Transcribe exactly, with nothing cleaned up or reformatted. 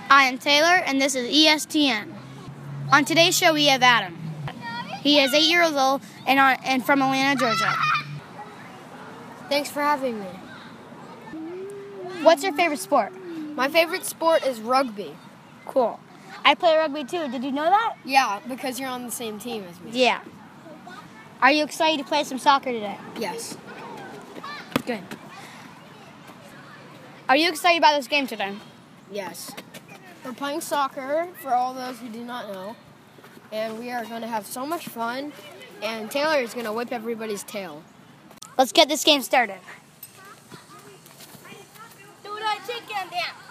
I am Taylor, and this is E S T N. On today's show, we have Adam. He is eight years old and, on, and from Atlanta, Georgia. Thanks for having me. What's your favorite sport? My favorite sport is rugby. Cool. I play rugby too. Did you know that? Yeah, because you're on the same team as me. Yeah. Are you excited to play some soccer today? Yes. Good. Are you excited about this game today? Yes. We're playing soccer, for all those who do not know, and we are going to have so much fun, and Taylor is going to whip everybody's tail. Let's get this game started. Do that chicken dance.